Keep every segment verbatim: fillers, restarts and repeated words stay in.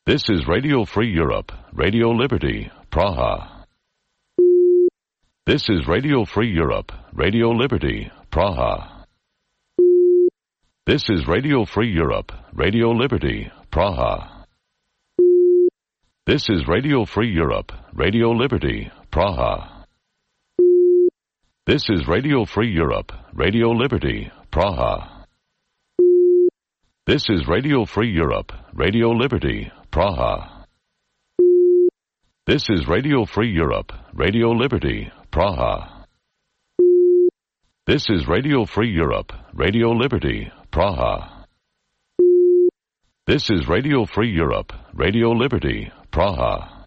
This is Radio Free Europe, Radio Liberty, Praha. This is Radio Free Europe, Radio Liberty, Praha. This is Radio Free Europe, Radio Liberty, Praha. This is Radio Free Europe, Radio Liberty, Praha. This is Radio Free Europe, Radio Liberty, Praha. This is Radio Free Europe, Radio Liberty, Praha. This is Radio Free Europe, Radio Liberty, Praha. This is Radio Free Europe, Radio Liberty, Praha. This is Radio Free Europe, Radio Liberty, Praha.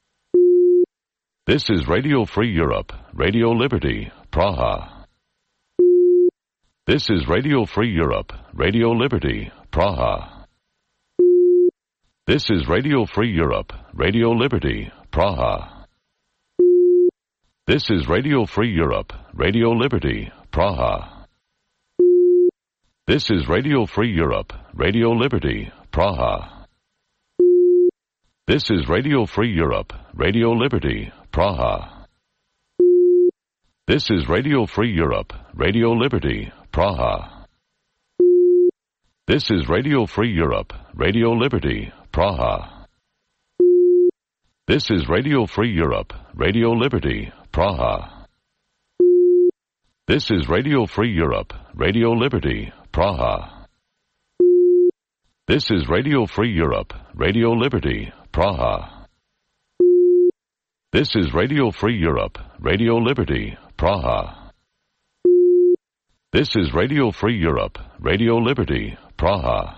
This is Radio Free Europe, Radio Liberty, Praha. This is Radio Free Europe, Radio Liberty, Praha. This is Radio Free Europe, Radio Liberty, Praha. This is Radio Free Europe, Radio Liberty, Praha. This is Radio Free Europe, Radio Liberty, Praha. This is Radio Free Europe, Radio Liberty, Praha. This is Radio Free Europe, Radio Liberty, Praha. This is Radio Free Europe, Radio Liberty, Praha. This is Radio Free Europe, Radio Liberty, Praha. This is Radio Free Europe, Radio Liberty, Praha. This is Radio Free Europe, Radio Liberty, Praha. This is Radio Free Europe, Radio Liberty, Praha. This is Radio Free Europe, Radio Liberty, Praha.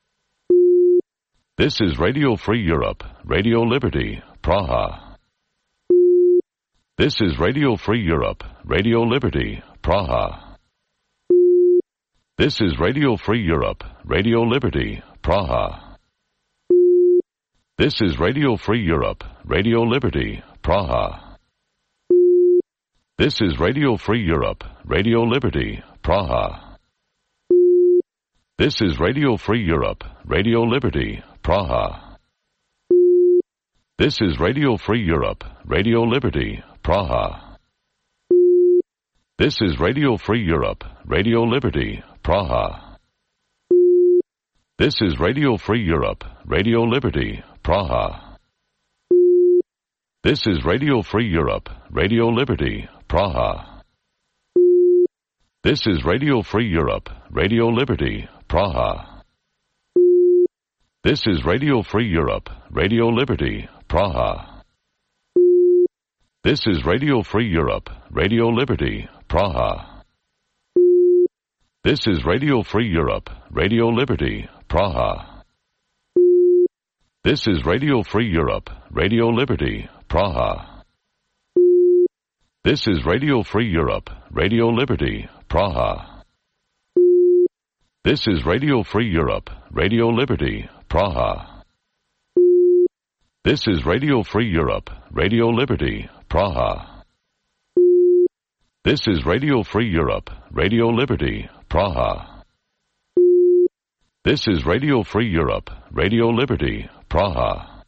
This is Radio Free Europe, Radio Liberty, Praha. This is Radio Free Europe, Radio Liberty, Praha. This is Radio Free Europe, Radio Liberty, Praha. This is Radio Free Europe, Radio Liberty, Praha. This is Radio Free Europe, Radio Liberty, Praha. This is Radio Free Europe, Radio Liberty, Praha. This is Radio Free Europe, Radio Liberty, Praha. This is Radio Free Europe, Radio Liberty, Praha. This is Radio Free Europe, Radio Liberty, Praha. This is Radio Free Europe, Radio Liberty, Praha. This is Radio Free Europe, Radio Liberty, Praha. This is Radio Free Europe, Radio Liberty, Praha. This is Radio Free Europe, Radio Liberty, Praha. This is Radio Free Europe, Radio Liberty, Praha. This is Radio Free Europe, Radio Liberty, Praha. This is Radio Free Europe, Radio Liberty, Praha. This is Radio Free Europe, Radio Liberty, Praha. This is Radio Free Europe, Radio Liberty, Praha. This is Radio Free Europe, Radio Liberty, Praha. This is Radio Free Europe, Radio Liberty, Praha.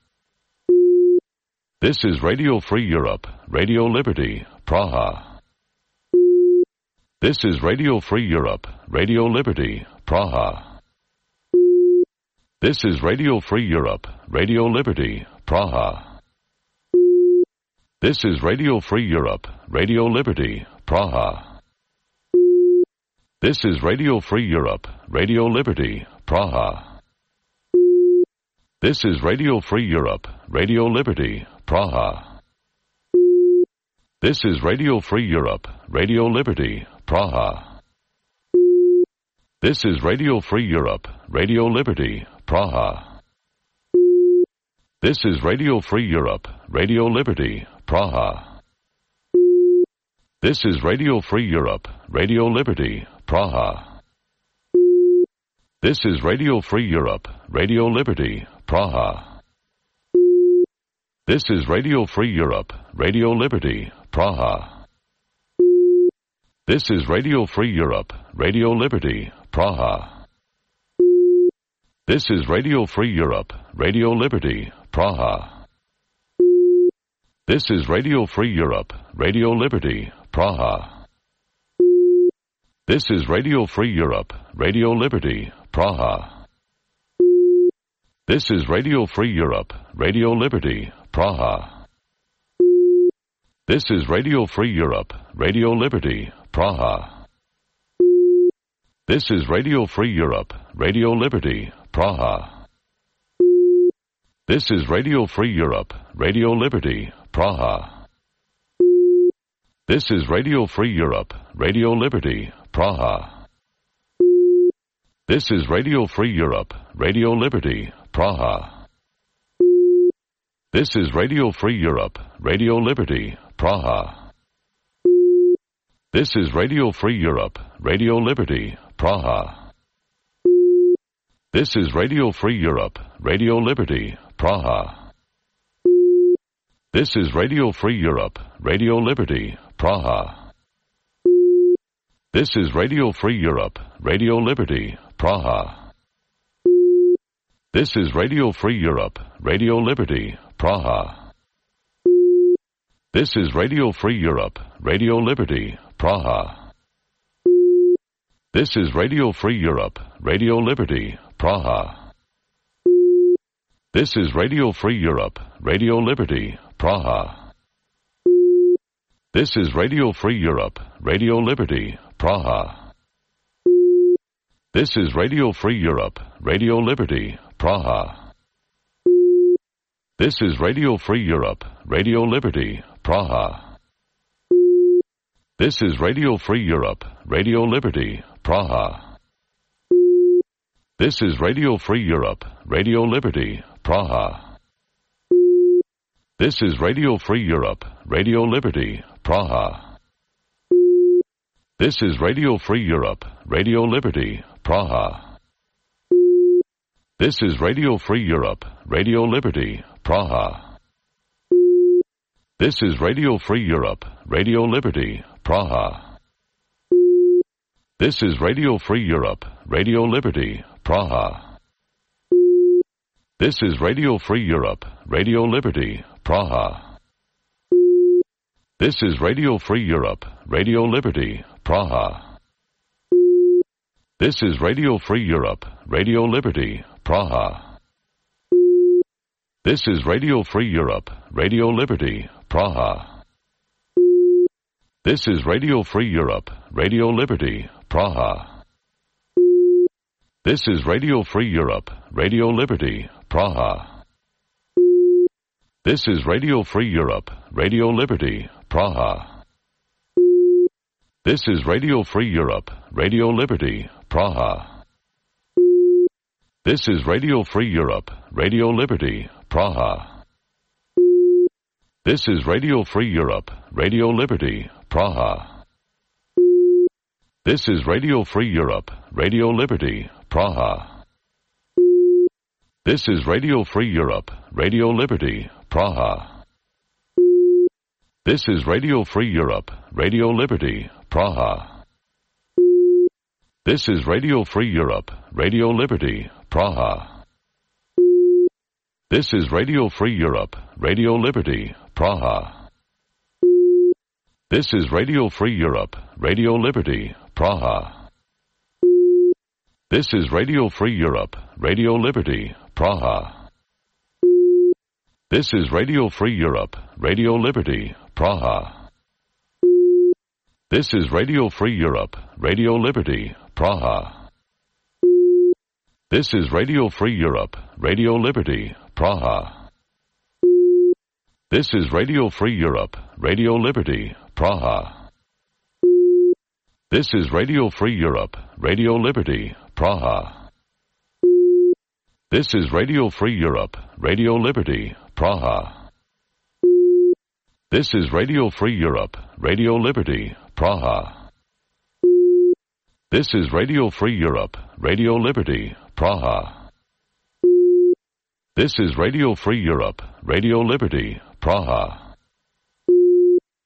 This is Radio Free Europe, Radio Liberty, Praha. This is Radio Free Europe, Radio Liberty, Praha. This is Radio Free Europe, Radio Liberty, Praha. This is Radio Free Europe, Radio Liberty, Praha. This is Radio Free Europe, Radio Liberty, Praha. This is Radio Free Europe, Radio Liberty, Praha. This is Radio Free Europe, Radio Liberty, Praha. This is Radio Free Europe, Radio Liberty, Praha. This is Radio Free Europe, Radio Liberty, Praha. This is Radio Free Europe, Radio Liberty, Praha. This is Radio Free Europe, Radio Liberty, Praha. This is Radio Free Europe, Radio Liberty, Praha. This is Radio Free Europe, Radio Liberty, Praha. This is Radio Free Europe, Radio Liberty, Praha. This is Radio Free Europe, Radio Liberty, Praha. This is Radio Free Europe, Radio Liberty, Praha. This is Radio Free Europe, Radio Liberty, Praha. This is Radio Free Europe, Radio Liberty, Praha. This is Radio Free Europe, Radio Liberty, Praha. This is Radio Free Europe, Radio Liberty, Praha. This is Radio Free Europe, Radio Liberty, Praha. This is Radio Free Europe, Radio Liberty, Praha. This is Radio Free Europe, Radio Liberty, Praha. This is Radio Free Europe, Radio Liberty, Praha. This is Radio Free Europe, Radio Liberty, Praha. This is Radio Free Europe, Radio Liberty, Praha. This is Radio Free Europe, Radio Liberty, Praha. This is Radio Free Europe, Radio Liberty, Praha. This is Radio Free Europe, Radio Liberty, Praha. This is Radio Free Europe, Radio Liberty, Praha. This is Radio Free Europe, Radio Liberty, Praha. This is Radio Free Europe, Radio Liberty, Praha. This is Radio Free Europe, Radio Liberty, Praha. This is Radio Free Europe, Radio Liberty, Praha. This is Radio Free Europe, Radio Liberty, Praha. This is Radio Free Europe, Radio Liberty, Praha. This is Radio Free Europe, Radio Liberty, Praha. This is Radio Free Europe, Radio Liberty, Praha. This is Radio Free Europe, Radio Liberty, Praha. This is Radio Free Europe, Radio Liberty, Praha. This is Radio Free Europe, Radio Liberty, Praha. This is Radio Free Europe, Radio Liberty, Praha. This is Radio Free Europe, Radio Liberty, Praha. This is Radio Free Europe, Radio Liberty, Praha. This is Radio Free Europe, Radio Liberty, Praha. This is Radio Free Europe, Radio Liberty, Praha. This is Radio Free Europe, Radio Liberty, Praha. This is Radio Free Europe, Radio Liberty, Praha. This is Radio Free Europe, Radio Liberty, Praha. This is Radio Free Europe, Radio Liberty, Praha. This is Radio Free Europe, Radio Liberty, Praha. This is Radio Free Europe, Radio Liberty, Praha. This is Radio Free Europe, Radio Liberty, Praha. This is Radio Free Europe, Radio Liberty, Praha. This is Radio Free Europe, Radio Liberty, Praha. This is Radio Free Europe, Radio Liberty, Praha. This is Radio Free Europe, Radio Liberty, Praha. This is Radio Free Europe, Radio Liberty, Praha. This is Radio Free Europe, Radio Liberty, Praha. This is Radio Free Europe, Radio Liberty, Praha. This is Radio Free Europe, Radio Liberty, Praha. This is Radio Free Europe, Radio Liberty, Praha. This is Radio Free Europe, Radio Liberty, Praha. This is Radio Free Europe, Radio Liberty, Praha. This is Radio Free Europe, Radio Liberty, Praha. This is Radio Free Europe, Radio Liberty, Praha. This is Radio Free Europe, Radio Liberty, Praha.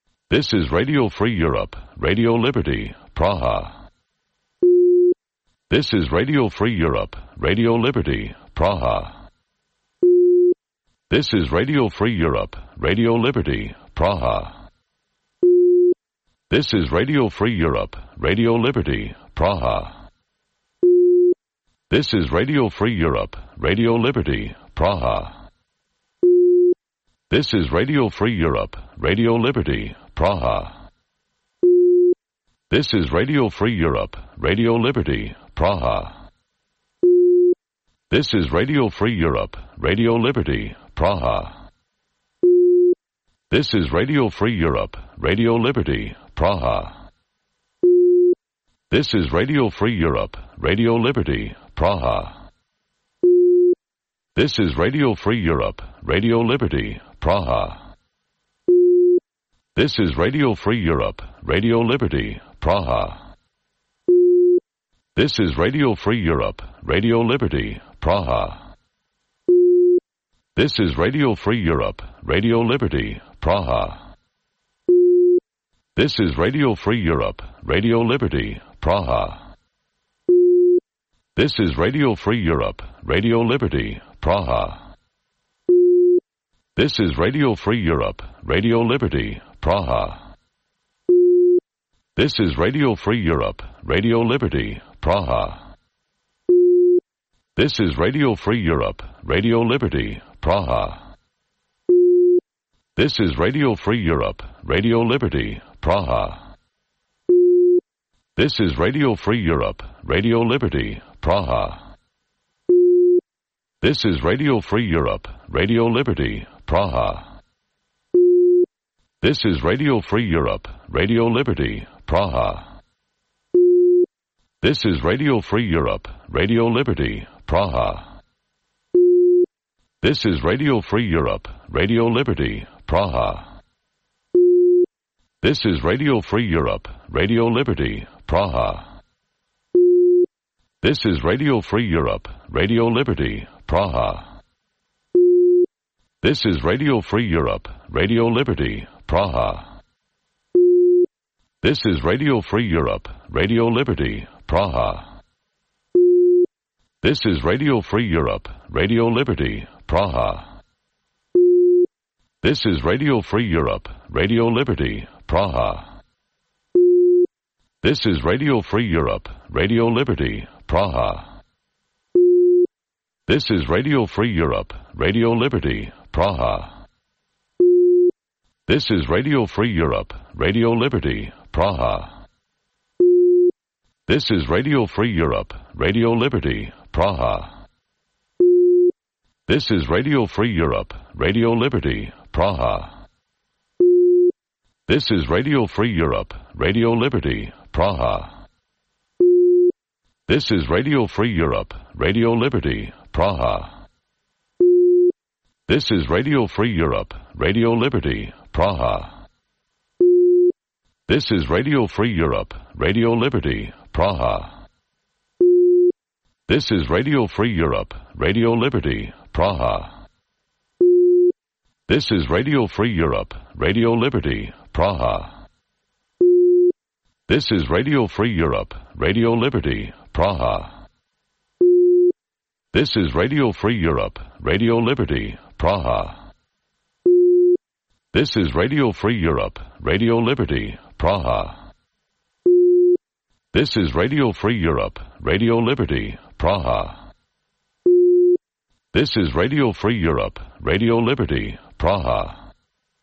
This is Radio Free Europe, Radio Liberty, Praha. This is Radio Free Europe, Radio Liberty, Praha. This is Radio Free Europe, Radio Liberty, Praha. This is Radio Free Europe, Radio Liberty, Praha. This is Radio Free Europe, Radio Liberty, Praha. This is Radio Free Europe, Radio Liberty, Praha. This is Radio Free Europe, Radio Liberty, Praha. This is Radio Free Europe, Radio Liberty, Praha. This is Radio Free Europe, Radio Liberty, Praha. This is Radio Free Europe, Radio Liberty, Praha. This is Radio Free Europe, Radio Liberty, Praha. This is Radio Free Europe, Radio Liberty, Praha. This is Radio Free Europe, Radio Liberty, Praha. This is Radio Free Europe, Radio Liberty, Praha. This is Radio Free Europe, Radio Liberty, Praha. This is Radio Free Europe, Radio Liberty, Praha. This is Radio Free Europe, Radio Liberty, Praha. This is Radio Free Europe, Radio Liberty, Praha. This is Radio Free Europe, Radio Liberty, Praha. This is Radio Free Europe, Radio Liberty, Praha. This is Radio Free Europe, Radio Liberty, Praha. This is Radio Free Europe, Radio Liberty, Praha. This is Radio Free Europe, Radio Liberty, Praha. This is Radio Free Europe, Radio Liberty, Praha. This is Radio Free Europe, Radio Liberty, Praha. This is Radio Free Europe, Radio Liberty, Praha. This is Radio Free Europe, Radio Liberty, Praha. This is Radio Free Europe, Radio Liberty, Praha. This is Radio Free Europe, Radio Liberty, Praha. This is Radio Free Europe, Radio Liberty, Praha. This is Radio Free Europe, Radio Liberty, Praha. This is Radio Free Europe, Radio Liberty, Praha. This is Radio Free Europe, Radio Liberty, Praha. This is Radio Free Europe, Radio Liberty, Praha. This is Radio Free Europe, Radio Liberty, Praha. This is Radio Free Europe, Radio Liberty, Praha. This is Radio Free Europe, Radio Liberty, Praha. This is Radio Free Europe, Radio Liberty, Praha. This is Radio Free Europe, Radio Liberty, Praha. This is Radio Free Europe, Radio Liberty, Praha. This is Radio Free Europe, Radio Liberty, Praha. This is Radio Free Europe, Radio Liberty, Praha. This is Radio Free Europe, Radio Liberty, Praha. This is Radio Free Europe, Radio Liberty, Praha. This is Radio Free Europe, Radio Liberty, Praha. This is Radio Free Europe, Radio Liberty, Praha. This is Radio Free Europe, Radio Liberty, Praha.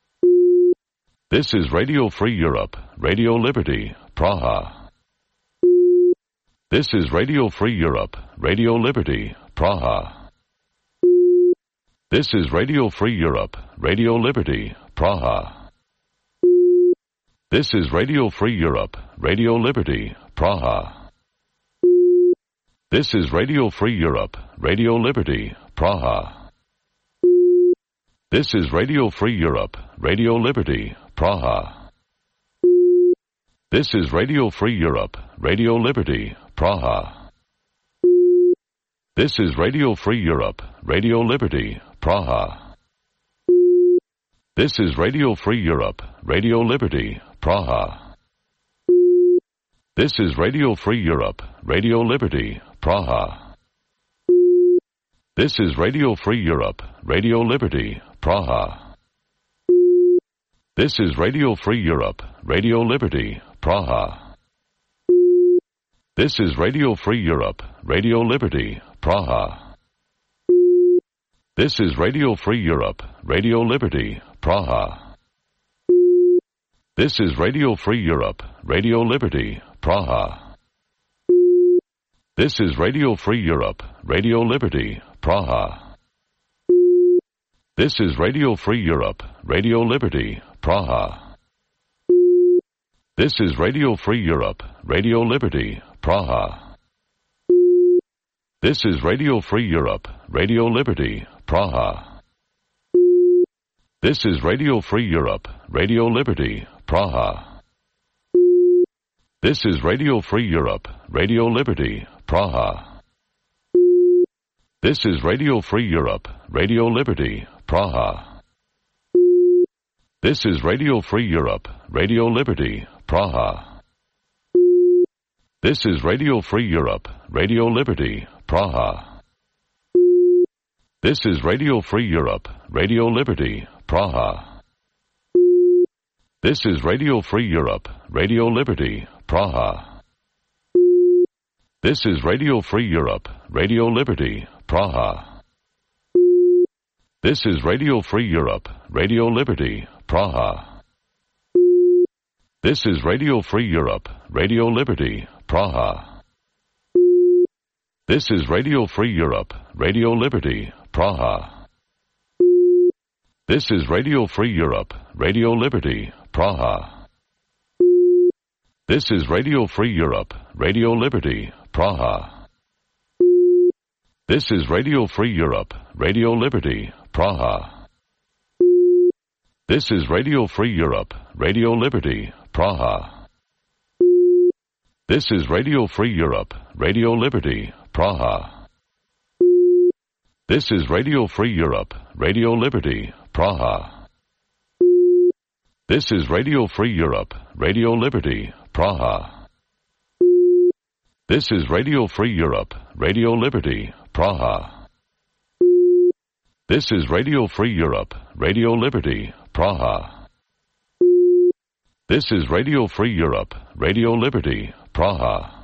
This is Radio Free Europe, Radio Liberty, Praha. This is Radio Free Europe, Radio Liberty, Praha. This is Radio Free Europe, Radio Liberty, Praha. This is Radio Free Europe, Radio Liberty, Praha. This is Radio Free Europe, Radio Liberty, Praha. This is Radio Free Europe, Radio Liberty, Praha. This is Radio Free Europe, Radio Liberty, Praha. This is Radio Free Europe, Radio Liberty, Praha. This is Radio Free Europe, Radio Liberty, Praha. This is Radio Free Europe, Radio Liberty, Praha. This is Radio Free Europe, Radio Liberty, Praha. This is Radio Free Europe, Radio Liberty, Praha. This is Radio Free Europe, Radio Liberty, Praha. This is Radio Free Europe, Radio Liberty, Praha. This is Radio Free Europe, Radio Liberty, Praha. This is Radio Free Europe, Radio Liberty, Praha. This is Radio Free Europe, Radio Liberty, Praha. This is Radio Free Europe, Radio Liberty, Praha. This is Radio Free Europe, Radio Liberty, Praha. This is Radio Free Europe, Radio Liberty, Praha. This is Radio Free Europe, Radio Liberty, Praha. This is Radio Free Europe, Radio Liberty, Praha. This is Radio Free Europe, Radio Liberty, Praha. This is Radio Free Europe, Radio Liberty, Praha. This is Radio Free Europe, Radio Liberty, Praha. This is Radio Free Europe, Radio Liberty, Praha. This is Radio Free Europe, Radio Liberty, Praha. This is Radio Free Europe, Radio Liberty, Praha. This is Radio Free Europe, Radio Liberty, Praha. This is Radio Free Europe, Radio Liberty, Praha. This is Radio Free Europe, Radio Liberty, Praha. This is Radio Free Europe, Radio Liberty, Praha. This is Radio Free Europe, Radio Liberty, Praha. This is Radio Free Europe, Radio Liberty, Praha. This is Radio Free Europe, Radio Liberty, Praha. This is Radio Free Europe, Radio Liberty, Praha. This is Radio Free Europe, Radio Liberty, Praha. This is Radio Free Europe, Radio Liberty, Praha. This is Radio Free Europe, Radio Liberty, Praha. This is Radio Free Europe, Radio Liberty, Praha.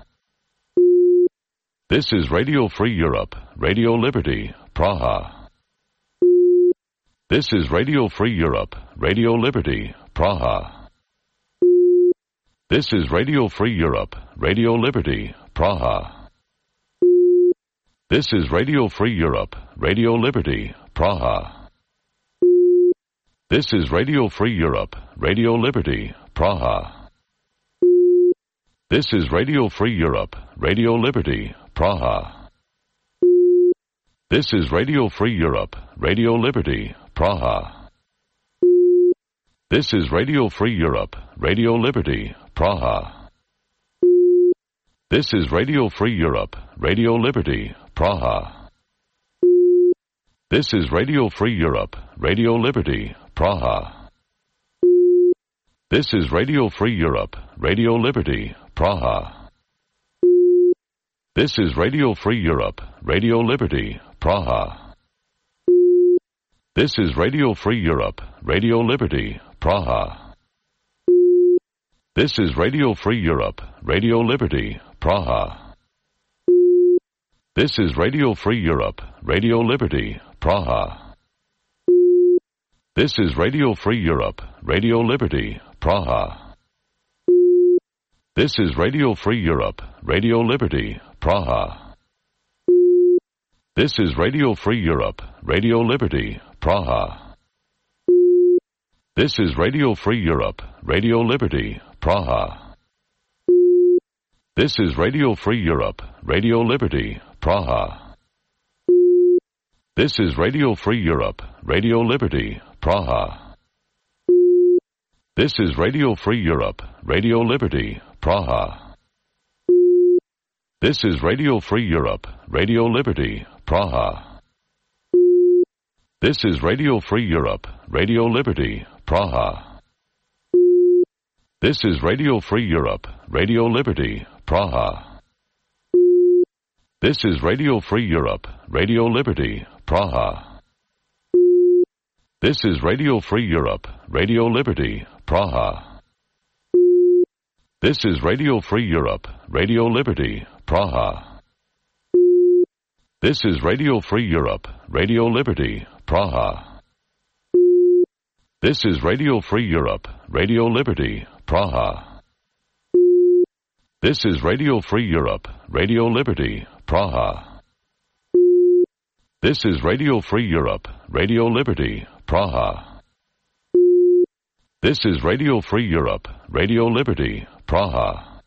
This is Radio Free Europe, Radio Liberty, Praha. This is Radio Free Europe, Radio Liberty, Praha. This is Radio Free Europe, Radio Liberty, Praha. This is Radio Free Europe, Radio Liberty, Praha. This is Radio Free Europe, Radio Liberty, Praha. This is Radio Free Europe, Radio Liberty, Praha. This is Radio Free Europe, Radio Liberty, Praha. This is Radio Free Europe, Radio Liberty, Praha. This is Radio Free Europe, Radio Liberty, Praha. This is Radio Free Europe, Radio Liberty, Praha. This is Radio Free Europe, Radio Liberty, Praha. This is Radio Free Europe, Radio Liberty, Praha. This is Radio Free Europe, Radio Liberty, Praha. This is Radio Free Europe, Radio Liberty, Praha. This is Radio Free Europe, Radio Liberty, Praha. This is Radio Free Europe, Radio Liberty, Praha. This is Radio Free Europe, Radio Liberty, Praha. This is Radio Free Europe, Radio Liberty, Praha. This is Radio Free Europe, Radio Liberty, Praha. This is Radio Free Europe, Radio Liberty, Praha. This is Radio Free Europe, Radio Liberty, Praha. This is Radio Free Europe, Radio Liberty, Praha. This is Radio Free Europe, Radio Liberty, Praha. This is Radio Free Europe, Radio Liberty, Praha. This is Radio Free Europe, Radio Liberty, Praha. This is Radio Free Europe, Radio Liberty, Praha. This is Radio Free Europe, Radio Liberty, Praha. This is Radio Free Europe, Radio Liberty, Praha. This is Radio Free Europe, Radio Liberty, Praha. This is Radio Free Europe, Radio Liberty, Praha. This is Radio Free Europe, Radio Liberty, Praha. This is Radio Free Europe, Radio Liberty, Praha. This is Radio Free Europe, Radio Liberty, Praha.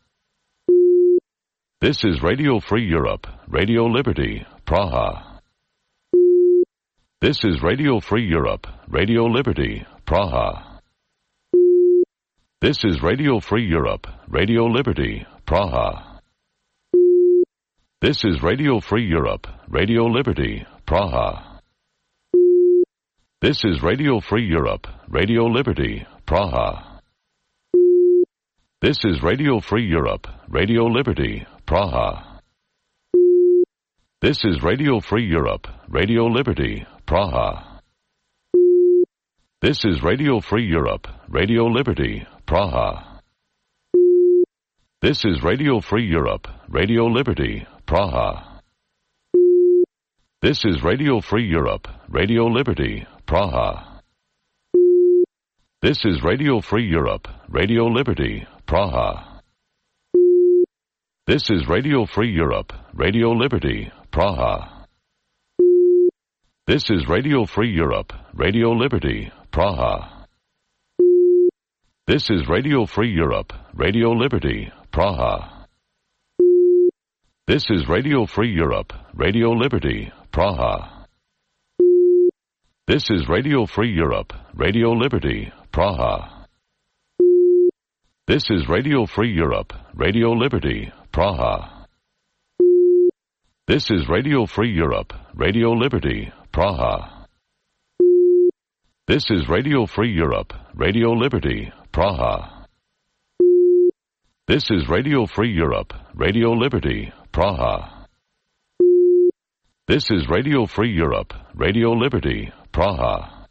This is Radio Free Europe, Radio Liberty, Praha. This is Radio Free Europe, Radio Liberty, Praha. This is Radio Free Europe, Radio Liberty, Praha. This is Radio Free Europe, Radio Liberty, Praha. This is Radio Free Europe, Radio Liberty, Praha. This is Radio Free Europe, Radio Liberty, Praha. This is Radio Free Europe, Radio Liberty, Praha. This is Radio Free Europe, Radio Liberty, Praha. This is Radio Free Europe, Radio Liberty, Praha. This is Radio Free Europe, Radio Liberty, Praha. This is Radio Free Europe, Radio Liberty, Praha. This is Radio Free Europe, Radio Liberty, Praha. This is Radio Free Europe, Radio Liberty, Praha. This is Radio Free Europe, Radio Liberty, Praha. This is Radio Free Europe, Radio Liberty, Praha. This is Radio Free Europe, Radio Liberty, Praha. This is Radio Free Europe, Radio Liberty, Praha. This is Radio Free Europe, Radio Liberty, Praha. This is Radio Free Europe, Radio Liberty, Praha. This is Radio Free Europe, Radio Liberty, Praha. This is Radio Free Europe, Radio Liberty, Praha.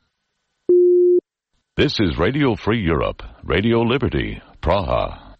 This is Radio Free Europe, Radio Liberty, Praha.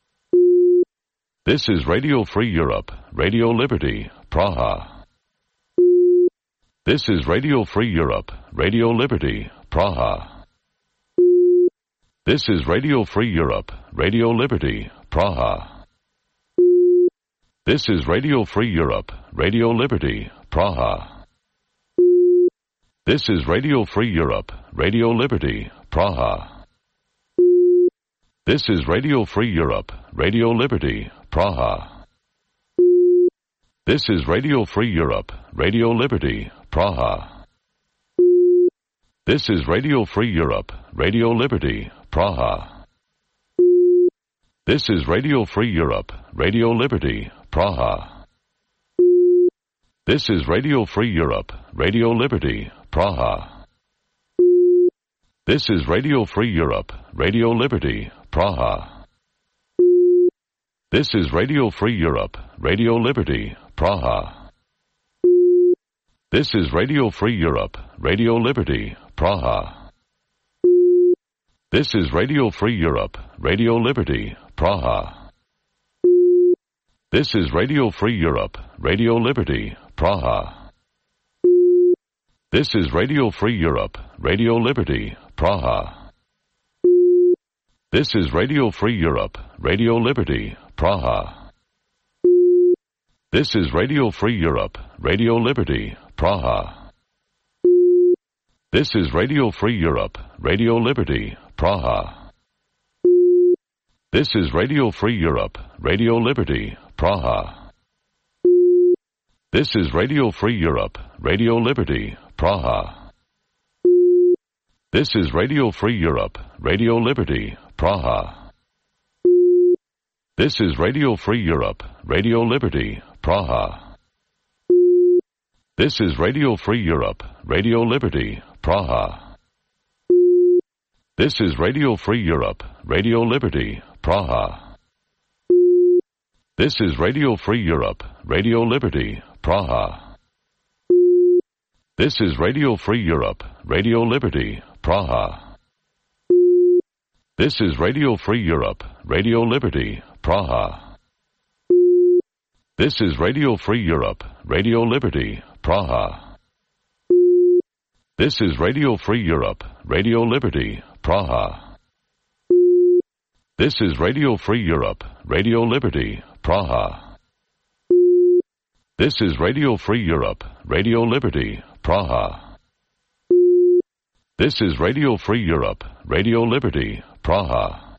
This is Radio Free Europe, Radio Liberty, Praha. This is Radio Free Europe, Radio Liberty, Praha. This is Radio Free Europe, Radio Liberty, Praha. This is Radio Free Europe, Radio Liberty, Praha. This is Radio Free Europe, Radio Liberty, Praha. This is Radio Free Europe, Radio Liberty, Praha. This is Radio Free Europe, Radio Liberty, Praha. This is Radio Free Europe, Radio Liberty, Praha. This is Radio Free Europe, Radio Liberty, Praha. This is Radio Free Europe, Radio Liberty, Praha. This is Radio Free Europe, Radio Liberty, Praha. This is Radio Free Europe, Radio Liberty, Praha. This is Radio Free Europe, Radio Liberty, Praha. This is Radio Free Europe, Radio Liberty, Praha. This is Radio Free Europe, Radio Liberty, Praha. This is Radio Free Europe, Radio Liberty, Praha. This is Radio Free Europe, Radio Liberty, Praha. This is Radio Free Europe, Radio Liberty, Praha. This is Radio Free Europe, Radio Liberty, Praha. This is Radio Free Europe, Radio Liberty, Praha. This is Radio Free Europe, Radio Liberty, Praha. This is Radio Free Europe, Radio Liberty, Praha. This is Radio Free Europe, Radio Liberty, Praha. This is Radio Free Europe, Radio Liberty, Praha. This is Radio Free Europe, Radio Liberty, Praha. This is Radio Free Europe, Radio Liberty, Praha. This is Radio Free Europe, Radio Liberty, Praha. This is Radio Free Europe, Radio Liberty, Praha. This is Radio Free Europe, Radio Liberty, Praha. This is Radio Free Europe, Radio Liberty, Praha. This is Radio Free Europe, Radio Liberty, Praha. This is Radio Free Europe, Radio Liberty, Praha. This is Radio Free Europe, Radio Liberty, Praha.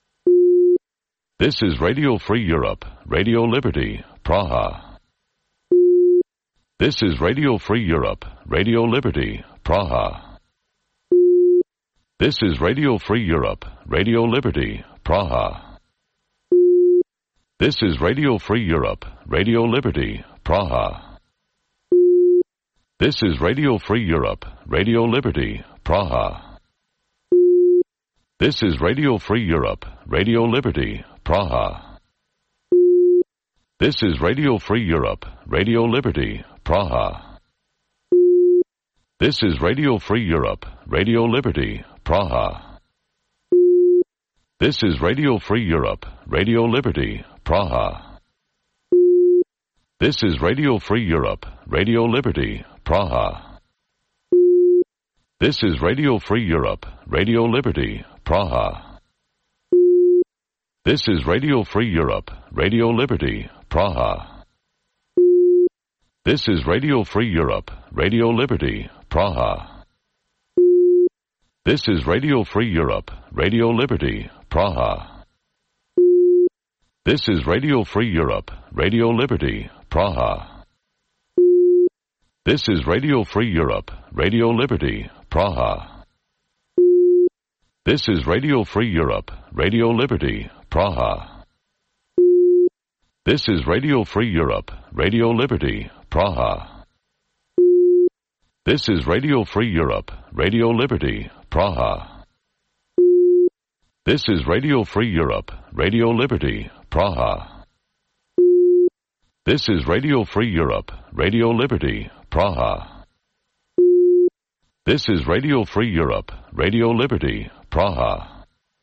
This is Radio Free Europe, Radio Liberty, Praha. This is Radio Free Europe, Radio Liberty, Praha. This is Radio Free Europe, Radio Liberty, Praha. This is Radio Free Europe, Radio Liberty, Praha. This is Radio Free Europe, Radio Liberty, Praha. This is Radio Free Europe, Radio Liberty, Praha. This is Radio Free Europe, Radio Liberty, Praha. This is Radio Free Europe, Radio Liberty, Praha. This is Radio Free Europe, Radio Liberty, Praha. This is Radio Free Europe, Radio Liberty, Praha. This is Radio Free Europe, Radio Liberty, Praha. This is Radio Free Europe, Radio Liberty, Praha. This is Radio Free Europe, Radio Liberty, Praha. This is Radio Free Europe, Radio Liberty, Praha. This is Radio Free Europe, Radio Liberty, Praha. This is Radio Free Europe, Radio Liberty, Praha. This is Radio Free Europe, Radio Liberty, Praha. This is Radio Free Europe, Radio Liberty, Praha. This is Radio Free Europe, Radio Liberty, Praha. This is Radio Free Europe, Radio Liberty, Praha. This is Radio Free Europe, Radio Liberty, Praha. This is Radio Free Europe, Radio Liberty, Praha.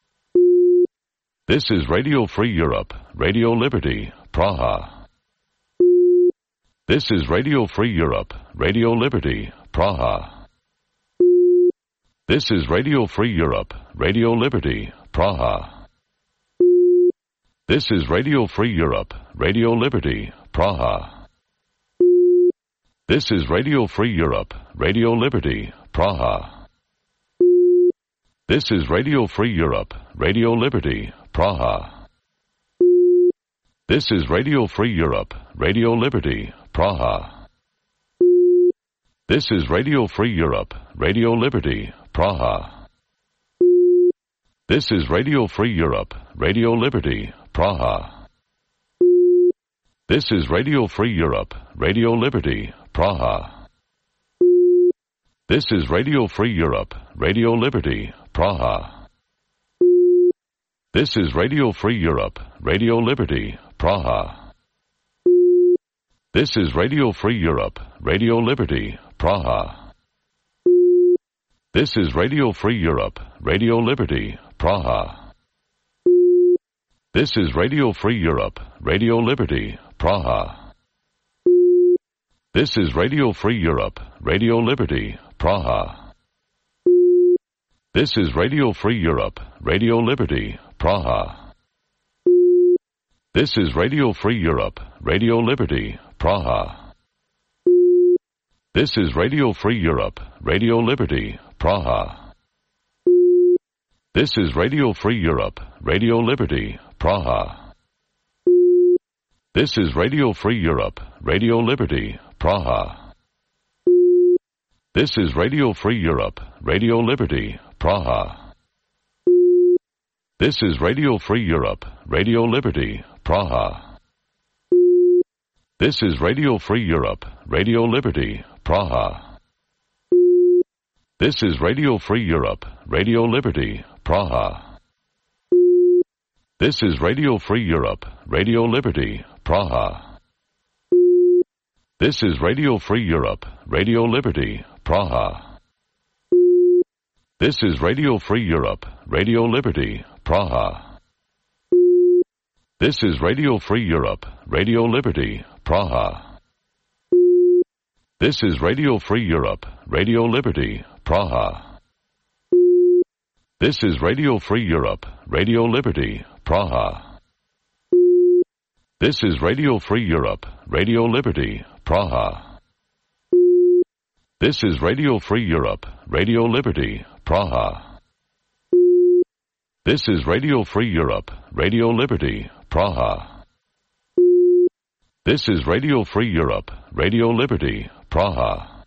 This is Radio Free Europe, Radio Liberty, Praha. This is Radio Free Europe, Radio Liberty, Praha. This is Radio Free Europe, Radio Liberty, Praha. This is Radio Free Europe, Radio Liberty, Praha. This is Radio Free Europe, Radio Liberty, Praha. This is Radio Free Europe, Radio Liberty, Praha. This is Radio Free Europe, Radio Liberty, Praha. This is Radio Free Europe, Radio Liberty, Praha. This is Radio Free Europe, Radio Liberty, Praha. This is Radio Free Europe, Radio Liberty, Praha. This is Radio Free Europe, Radio Liberty, Praha. This is Radio Free Europe, Radio Liberty, Praha. This is Radio Free Europe, Radio Liberty, Praha. This is Radio Free Europe, Radio Liberty, Praha. This is Radio Free Europe, Radio Liberty, Praha. This is Radio Free Europe, Radio Liberty, Praha. This is Radio Free Europe, Radio Liberty, Praha. This is Radio Free Europe, Radio Liberty, Praha. This is Radio Free Europe, Radio Liberty, Praha. This is Radio Free Europe, Radio Liberty, Praha. This is Radio Free Europe, Radio Liberty, Praha. This is Radio Free Europe, Radio Liberty, Praha. This is Radio Free Europe, Radio Liberty, Praha. This is Radio Free Europe, Radio Liberty, Praha. This is Radio Free Europe, Radio Liberty, Praha. This is Radio Free Europe, Radio Liberty, Praha. This is Radio Free Europe, Radio Liberty, Praha. This is Radio Free Europe, Radio Liberty, Praha. This is Radio Free Europe, Radio Liberty, Praha. This is Radio Free Europe, Radio Liberty, Praha. This is Radio Free Europe, Radio Liberty, Praha. This is Radio Free Europe, Radio Liberty, Praha. This is Radio Free Europe, Radio Liberty, Praha. This is Radio Free Europe, Radio Liberty, Praha. This is Radio Free Europe, Radio Liberty, Praha.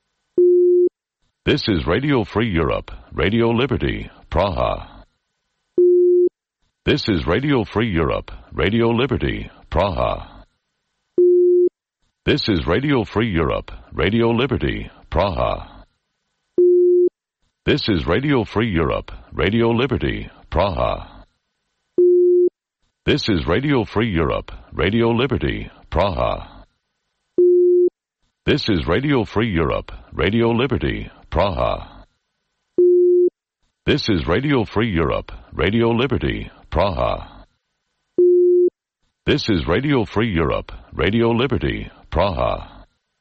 This is Radio Free Europe, Radio Liberty, Praha. This is Radio Free Europe, Radio Liberty, Praha. This is Radio Free Europe, Radio Liberty, Praha. This is Radio Free Europe, Radio Liberty, Praha. This is Radio Free Europe, Radio Liberty, Praha. This is Radio Free Europe, Radio Liberty, Praha. This is Radio Free Europe, Radio Liberty, Praha. This is Radio Free Europe, Radio Liberty, Praha.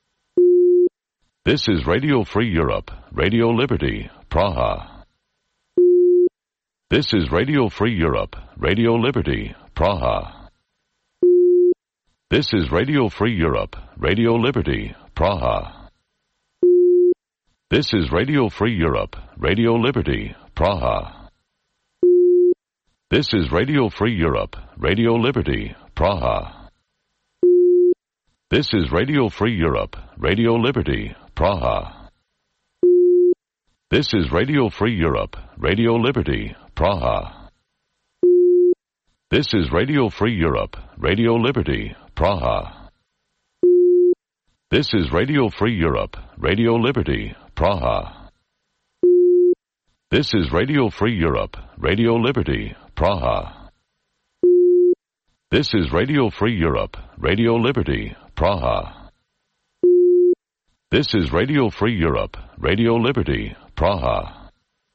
This is Radio Free Europe, Radio Liberty, Praha. This is Radio Free Europe, Radio Liberty, Praha. This is Radio Free Europe, Radio Liberty, Praha. This is Radio Free Europe, Radio Liberty, Praha. This is Radio Free Europe, Radio Liberty, Praha. This is Radio Free Europe, Radio Liberty, Praha. This is Radio Free Europe, Radio Liberty, Praha. This is Radio Free Europe, Radio Liberty, Praha. This is Radio Free Europe, Radio Liberty, Praha. This is Radio Free Europe, Radio Liberty, Praha. This is Radio Free Europe, Radio Liberty, Praha. This is Radio Free Europe, Radio Liberty, Praha.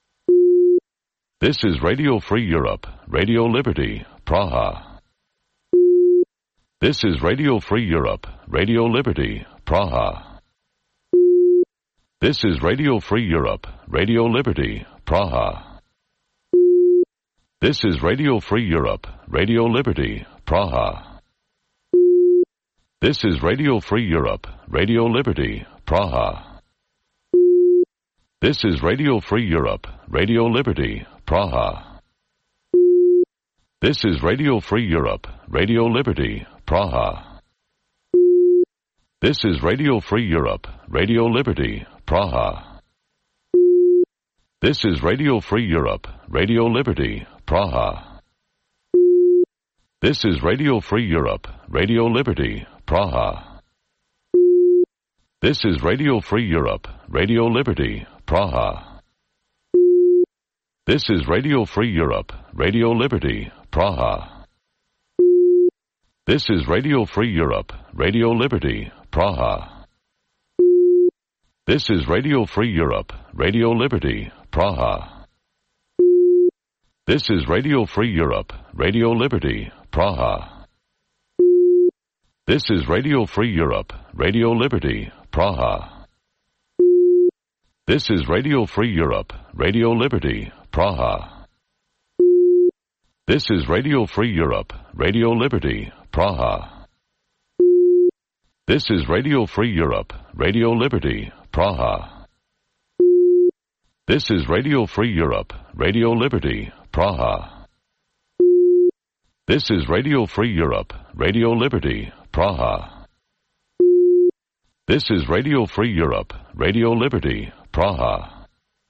This is Radio Free Europe, Radio Liberty, Praha. This is Radio Free Europe, Radio Liberty, Praha. This is Radio Free Europe, Radio Liberty, Praha. This is Radio Free Europe, Radio Liberty, Praha. This is Radio Free Europe, Radio Liberty, Praha. This is Radio Free Europe, Radio Liberty, Praha. This is Radio Free Europe, Radio Liberty, Praha. This is Radio Free Europe, Radio Liberty, Praha. This is Radio Free Europe, Radio Liberty, Praha. This is Radio Free Europe, Radio Liberty, Praha. This is Radio Free Europe, Radio Liberty, Praha. This is Radio Free Europe, Radio Liberty, Praha. This is Radio Free Europe, Radio Liberty, Praha. This is Radio Free Europe, Radio Liberty, Praha. This is Radio Free Europe, Radio Liberty, Praha. This is Radio Free Europe, Radio Liberty, Praha. This is Radio Free Europe, Radio Liberty, Praha. This is Radio Free Europe, Radio Liberty, Praha. This is Radio Free Europe, Radio Liberty, Praha. This is Radio Free Europe, Radio Liberty, Praha. This is Radio Free Europe, Radio Liberty, Praha. This is Radio Free Europe, Radio Liberty, Praha.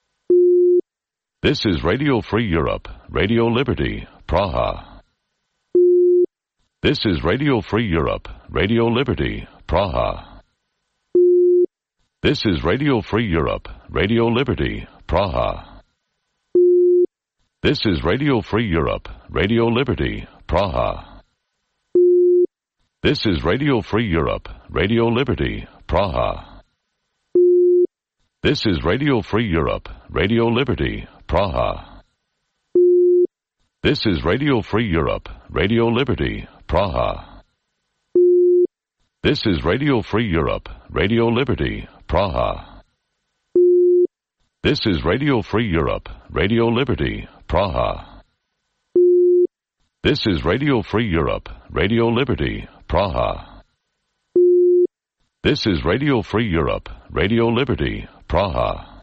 This is Radio Free Europe, Radio Liberty, Praha. This is Radio Free Europe, Radio Liberty, Praha. This is Radio Free Europe, Radio Liberty, Praha. This is Radio Free Europe, Radio Liberty, Praha. This is Radio Free Europe, Radio Liberty, Praha. This is Radio Free Europe, Radio Liberty, Praha. This is Radio Free Europe, Radio Liberty, Praha. This is Radio Free Europe, Radio Liberty, Praha. This is Radio Free Europe, Radio Liberty, Praha. This is Radio Free Europe, Radio Liberty, Praha. This is Radio Free Europe, Radio Liberty, Praha.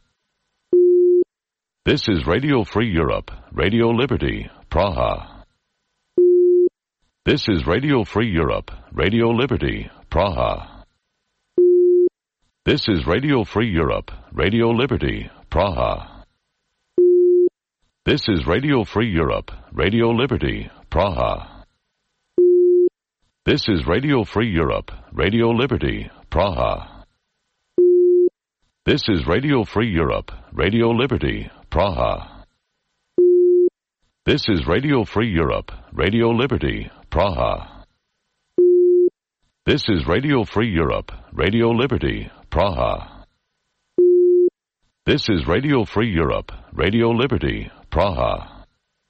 This is Radio Free Europe, Radio Liberty, Praha. This is Radio Free Europe, Radio Liberty, Praha. This is Radio Free Europe, Radio Liberty, Praha. This is Radio Free Europe, Radio Liberty, Praha. This is Radio Free Europe, Radio Liberty, Praha. This is Radio Free Europe, Radio Liberty, Praha. This is Radio Free Europe, Radio Liberty, Praha. This is Radio Free Europe, Radio Liberty, Praha. This is Radio Free Europe, Radio Liberty, Praha.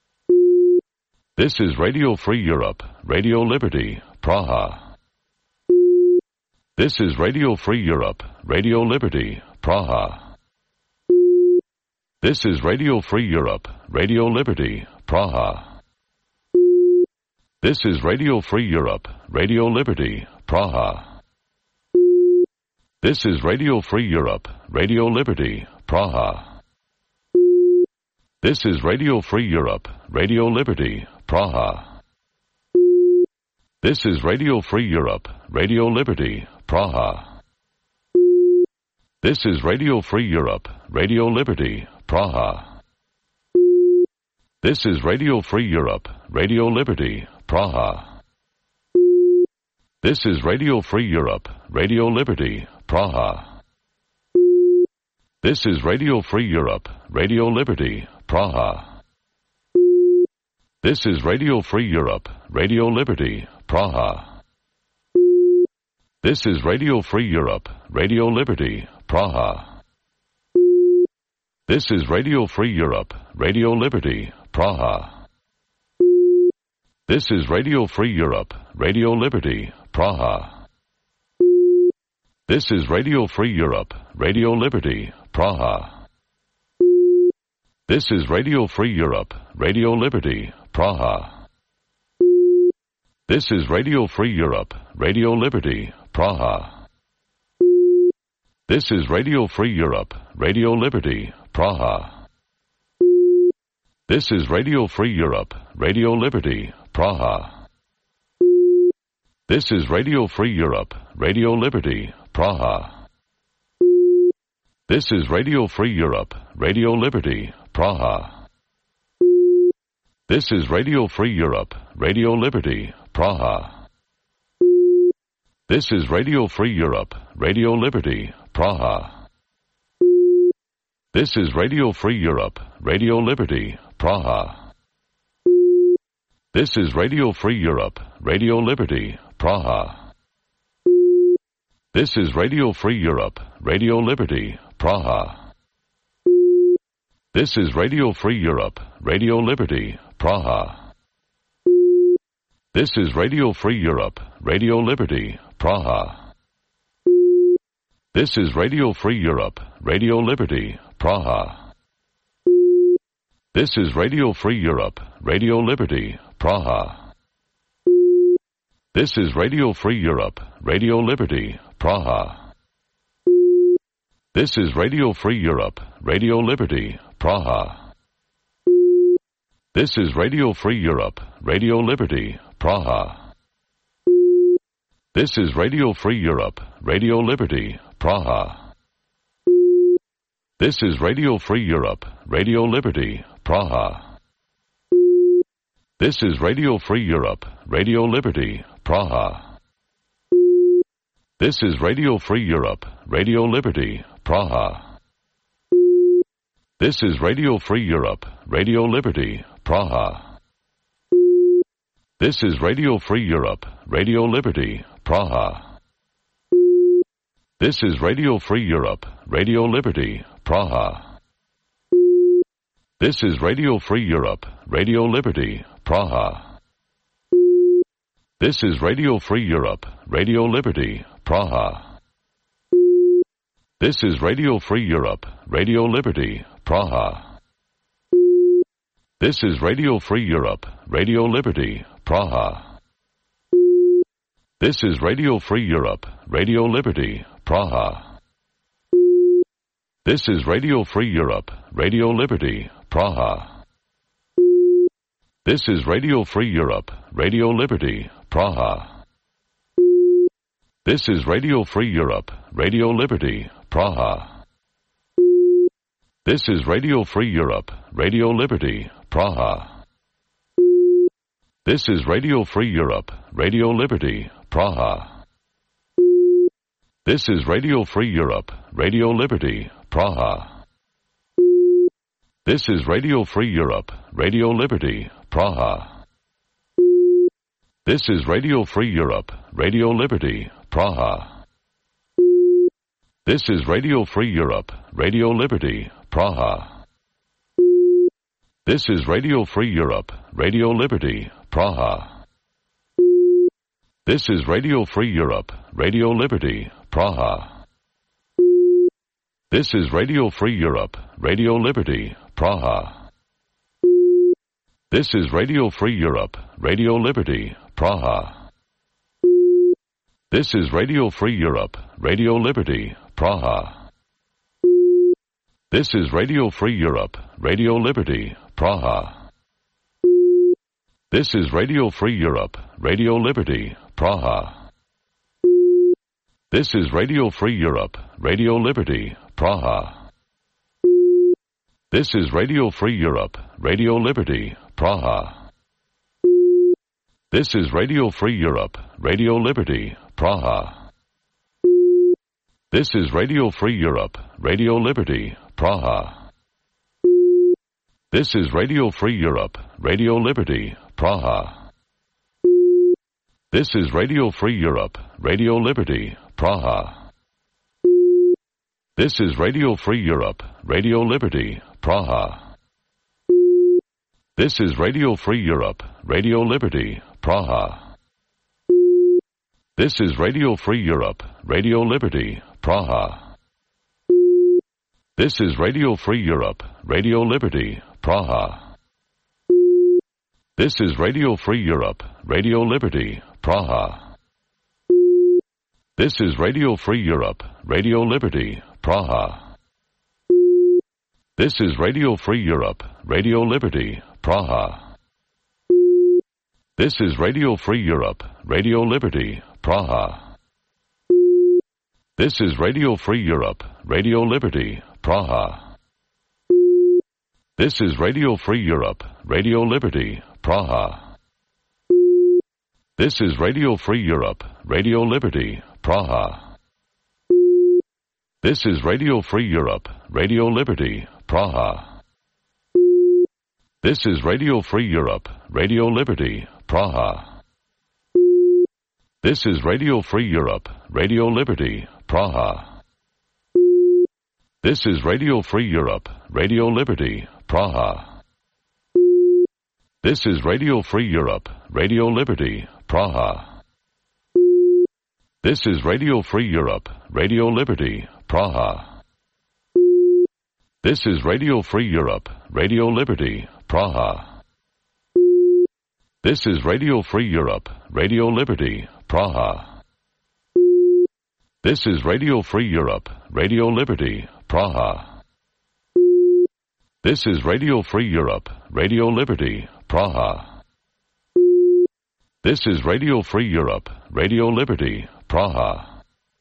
This is Radio Free Europe, Radio Liberty, Praha. This is Radio Free Europe, Radio Liberty, Praha. This is Radio Free Europe, Radio Liberty, Praha. This is Radio Free Europe, Radio Liberty, Praha. This is Radio Free Europe, Radio Liberty, Praha. This is Radio Free Europe, Radio Liberty, Praha. This is Radio Free Europe, Radio Liberty, Praha. This is Radio Free Europe, Radio Liberty, Praha. This is Radio Free Europe, Radio Liberty, Praha. This is Radio Free Europe, Radio Liberty, Praha. This is Radio Free Europe, Radio Liberty, Praha. This is Radio Free Europe, Radio Liberty, Praha. This is Radio Free Europe, Radio Liberty, Praha. This is Radio Free Europe, Radio Liberty, Praha. This is Radio Free Europe, Radio Liberty, Praha. This is Radio Free Europe, Radio Liberty, Praha. This is Radio Free Europe, Radio Liberty, Praha. This is Radio Free Europe, Radio Liberty, Praha. This is Radio Free Europe, Radio Liberty, Praha. This is Radio Free Europe, Radio Liberty, Praha. This is Radio Free Europe, Radio Liberty, Praha. This is Radio Free Europe, Radio Liberty, Praha. This is Radio Free Europe, Radio Liberty, Praha. This is Radio Free Europe, Radio Liberty, Praha. This is Radio Free Europe, Radio Liberty, Praha. This is Radio Free Europe, Radio Liberty, Praha. This is Radio Free Europe, Radio Liberty, Praha. This is Radio Free Europe, Radio Liberty, Praha. This is Radio Free Europe, Radio Liberty, Praha. This is Radio Free Europe, Radio Liberty, Praha. This is Radio Free Europe, Radio Liberty, Praha. This is Radio Free Europe, Radio Liberty, Praha. This is Radio Free Europe, Radio Liberty, Praha. This is Radio Free Europe, Radio Liberty, Praha. This is Radio Free Europe, Radio Liberty, Praha. This is Radio Free Europe, Radio Liberty, Praha. This is Radio Free Europe, Radio Liberty, Praha. This is Radio Free Europe, Radio Liberty, Praha. This is Radio Free Europe, Radio Liberty, Praha. This is Radio Free Europe, Radio Liberty, Praha. This is Radio Free Europe, Radio Liberty, Praha. This is Radio Free Europe, Radio Liberty, Praha. This is Radio Free Europe, Radio Liberty, Praha. This is Radio Free Europe, Radio Liberty, Praha. This is Radio Free Europe, Radio Liberty, Praha. This is Radio Free Europe, Radio Liberty, Praha. This is Radio Free Europe, Radio Liberty, Praha. This is Radio Free Europe, Radio Liberty, Praha. This is Radio Free Europe, Radio Liberty, Praha. This is Radio Free Europe, Radio Liberty, Praha. This is Radio Free Europe, Radio Liberty, Praha. This is Radio Free Europe, Radio Liberty, Praha. This is Radio Free Europe, Radio Liberty, Praha. This is Radio Free Europe, Radio Liberty, Praha. This is Radio Free Europe, Radio Liberty, Praha. This is Radio Free Europe, Radio Liberty, Praha. This is Radio Free Europe, Radio Liberty, Praha. This is Radio Free Europe, Radio Liberty, Praha. This is Radio Free Europe, Radio Liberty, Praha. This is Radio Free Europe, Radio Liberty, Praha. This is Radio Free Europe, Radio Liberty, Praha. This is Radio Free Europe, Radio Liberty, Praha. This is Radio Free Europe, Radio Liberty, Praha. This is Radio Free Europe, Radio Liberty, Praha. This is Radio Free Europe, Radio Liberty, Praha. This is Radio Free Europe, Radio Liberty, Praha. This is Radio Free Europe, Radio Liberty, Praha. This is Radio Free Europe, Radio Liberty, Praha. This is Radio Free Europe, Radio Liberty, Praha. This is Radio Free Europe, Radio Liberty, Praha. This is Radio Free Europe, Radio Liberty, Praha. This is Radio Free Europe, Radio Liberty, Praha. This is Radio Free Europe, Radio Liberty, Praha. This is Radio Free Europe, Radio Liberty, Praha. This is Radio Free Europe, Radio Liberty, Praha. This is Radio Free Europe, Radio Liberty, Praha. This is Radio Free Europe, Radio Liberty, Praha. This is Radio Free Europe, Radio Liberty, Praha. This is Radio Free Europe, Radio Liberty, Praha. This is Radio Free Europe, Radio Liberty, Praha. This is Radio Free Europe, Radio Liberty, Praha. This is Radio Free Europe, Radio Liberty, Praha. This is Radio Free Europe, Radio Liberty, Praha. This is Radio Free Europe, Radio Liberty, Praha. This is Radio Free Europe, Radio Liberty, Praha. This is Radio Free Europe, Radio Liberty, Praha. This is Radio Free Europe, Radio Liberty, Praha. This is Radio Free Europe, Radio Liberty, Praha. This is Radio Free Europe, Radio Liberty, Praha. This is Radio Free Europe, Radio Liberty, Praha.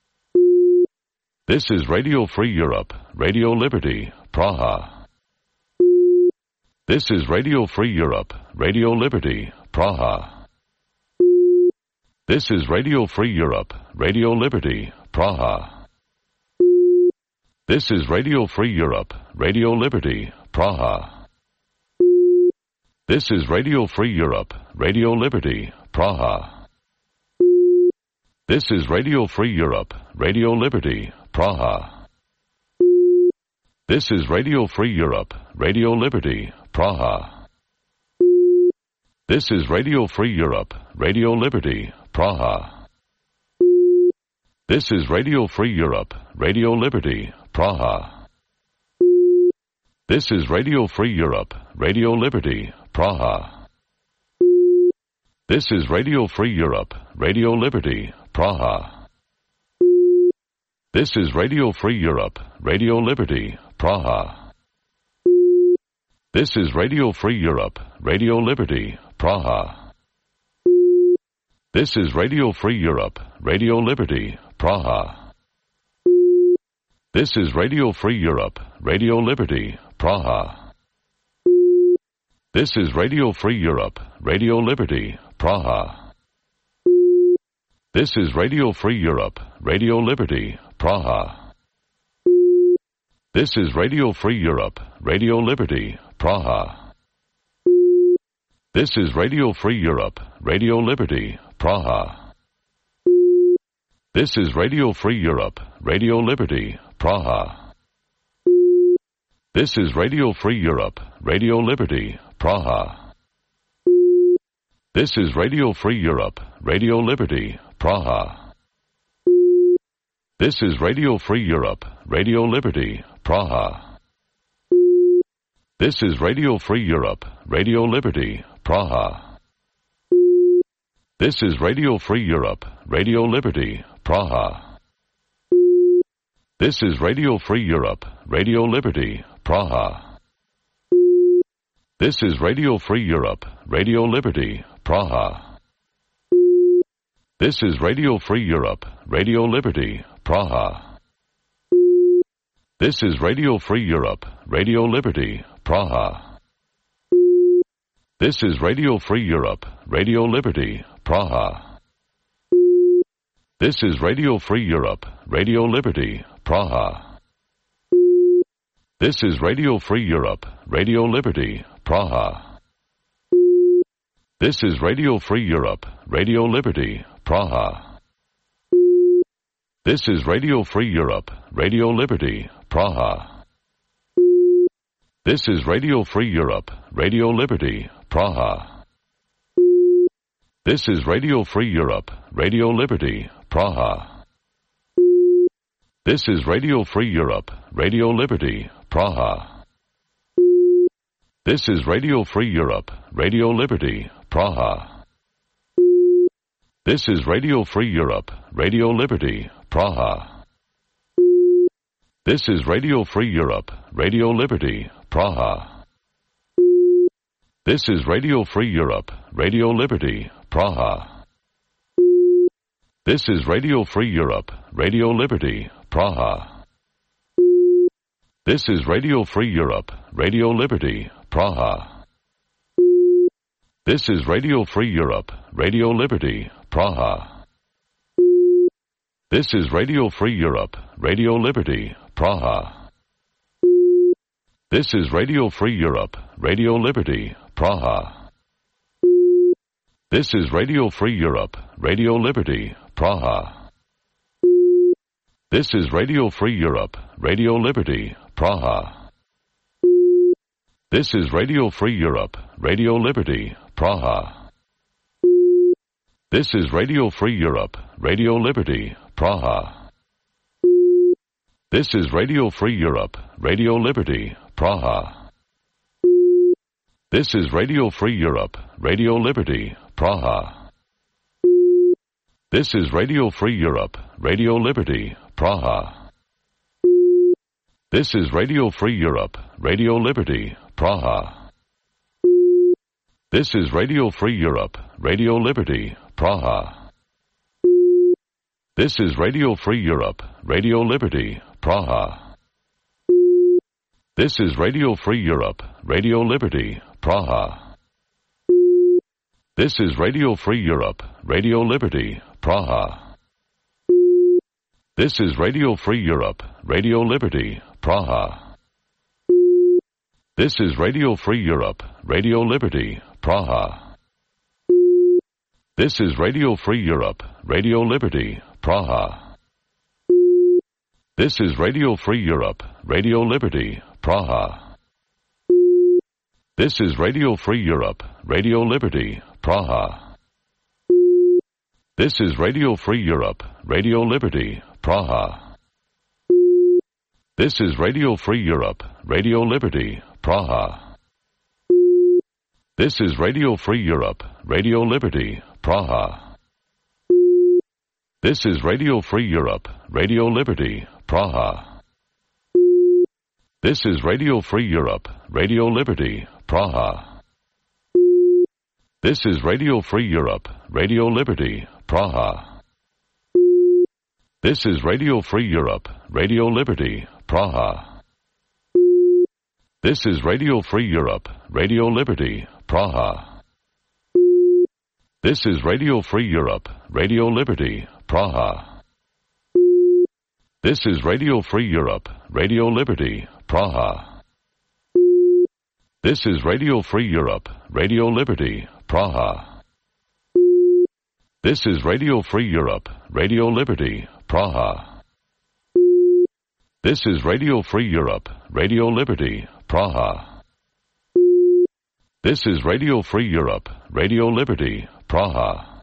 This is Radio Free Europe, Radio Liberty, Praha. This is Radio Free Europe, Radio Liberty, Praha. This is Radio Free Europe, Radio Liberty, Praha. This is Radio Free Europe, Radio Liberty, Praha. This is Radio Free Europe, Radio Liberty, Praha. This is Radio Free Europe, Radio Liberty, Praha. This is Radio Free Europe, Radio Liberty, Praha. This is Radio Free Europe, Radio Liberty, Praha. This is Radio Free Europe, Radio Liberty, Praha. This is Radio Free Europe, Radio Liberty, Praha. This is Radio Free Europe, Radio Liberty, Praha. This is Radio Free Europe, Radio Liberty, Praha. This is Radio Free Europe, Radio Liberty, Praha. This is Radio Free Europe, Radio Liberty, Praha. This is Radio Free Europe, Radio Liberty, Praha. This is Radio Free Europe, Radio Liberty, Praha. This is Radio Free Europe, Radio Liberty, Praha. This is Radio Free Europe, Radio Liberty, Praha. This is Radio Free Europe, Radio Liberty, Praha. This is Radio Free Europe, Radio Liberty, Praha. This is Radio Free Europe, Radio Liberty, Praha. This is Radio Free Europe, Radio Liberty, Praha. This is Radio Free Europe, Radio Liberty, Praha. This is Radio Free Europe, Radio Liberty, Praha. This is Radio Free Europe, Radio Liberty, Praha. This is Radio Free Europe, Radio Liberty, Praha. This is Radio Free Europe, Radio Liberty, Praha. This is Radio Free Europe, Radio Liberty, Praha. This is Radio Free Europe, Radio Liberty, Praha. This is Radio Free Europe, Radio Liberty, Praha. This is Radio Free Europe, Radio Liberty, Praha. This is Radio Free Europe, Radio Liberty, Praha. This is Radio Free Europe, Radio Liberty, Praha. This is Radio Free Europe, Radio Liberty, Praha. This is Radio Free Europe, Radio Liberty, Praha. This is Radio Free Europe, Radio Liberty, Praha. This is Radio Free Europe, Radio Liberty, Praha. This is Radio Free Europe, Radio Liberty, Praha. This is Radio Free Europe, Radio Liberty, Praha. This is Radio Free Europe, Radio Liberty, Praha. This is Radio Free Europe, Radio Liberty, Praha. This is Radio Free Europe, Radio Liberty, Praha. This is Radio Free Europe, Radio Liberty, Praha. This is Radio Free Europe, Radio Liberty, Praha. This is Radio Free Europe, Radio Liberty, Praha. This is Radio Free Europe, Radio Liberty, Praha. This is Radio Free Europe, Radio Liberty, Praha. This is Radio Free Europe, Radio Liberty, Praha. This is Radio Free Europe, Radio Liberty, Praha. This is Radio Free Europe, Radio Liberty, Praha. This is Radio Free Europe, Radio Liberty, Praha. This is Radio Free Europe, Radio Liberty, Praha. This is Radio Free Europe, Radio Liberty, Praha. This is Radio Free Europe, Radio Liberty, Praha. This is Radio Free Europe, Radio Liberty, Praha. This is Radio Free Europe, Radio Liberty, Praha. This is Radio Free Europe, Radio Liberty, Praha. This is Radio Free Europe, Radio Liberty, Praha. This is Radio Free Europe, Radio Liberty, Praha. This is Radio Free Europe, Radio Liberty, Praha. This is Radio Free Europe, Radio Liberty, Praha. This is Radio Free Europe, Radio Liberty, Praha. This is Radio Free Europe, Radio Liberty, Praha. This is Radio Free Europe, Radio Liberty, Praha. This is Radio Free Europe, Radio Liberty, Praha. This is Radio Free Europe, Radio Liberty, Praha. This is Radio Free Europe, Radio Liberty, Praha. This is Radio Free Europe, Radio Liberty, Praha. This is Radio Free Europe, Radio Liberty, Praha. This is Radio Free Europe, Radio Liberty, Praha. This is Radio Free Europe, Radio Liberty, Praha. This is Radio Free Europe, Radio Liberty, Praha. This is Radio Free Europe, Radio Liberty, Praha. This is Radio Free Europe, Radio Liberty, Praha. This is Radio Free Europe, Radio Liberty, Praha. This is Radio Free Europe, Radio Liberty, Praha. This is Radio Free Europe, Radio Liberty, Praha.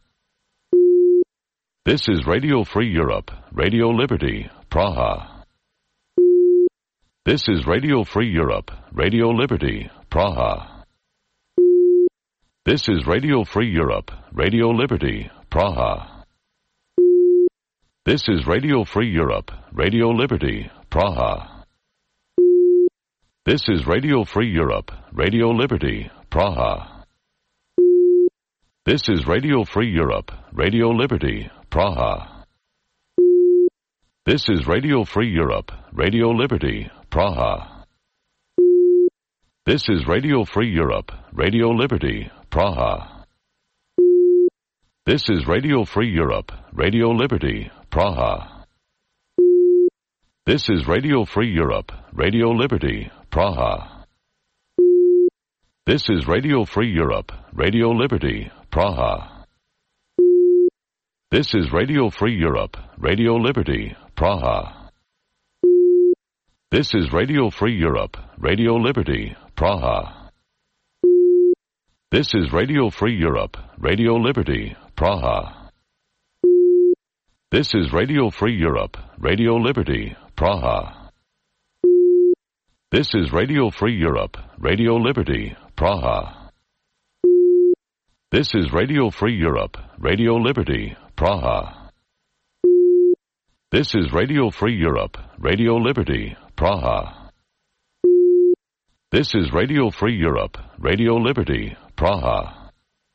This is Radio Free Europe, Radio Liberty, Praha. This is Radio Free Europe, Radio Liberty, Praha. This is Radio Free Europe, Radio Liberty, Praha. This is Radio Free Europe, Radio Liberty, Praha. This is Radio Free Europe, Radio Liberty, Praha. This is Radio Free Europe, Radio Liberty, Praha. This is Radio Free Europe, Radio Liberty, Praha. This is Radio Free Europe, Radio Liberty, Praha. This is Radio Free Europe, Radio Liberty, Praha. This is Radio Free Europe, Radio Liberty, Praha. This is Radio Free Europe, Radio Liberty, Praha. This is Radio Free Europe, Radio Liberty, Praha. This is Radio Free Europe, Radio Liberty, Praha. This is Radio Free Europe, Radio Liberty, Praha. This is Radio Free Europe, Radio Liberty, Praha. This is Radio Free Europe, Radio Liberty, Praha. This is Radio Free Europe, Radio Liberty, Praha. This is Radio Free Europe, Radio Liberty, Praha. This is Radio Free Europe, Radio Liberty, Praha.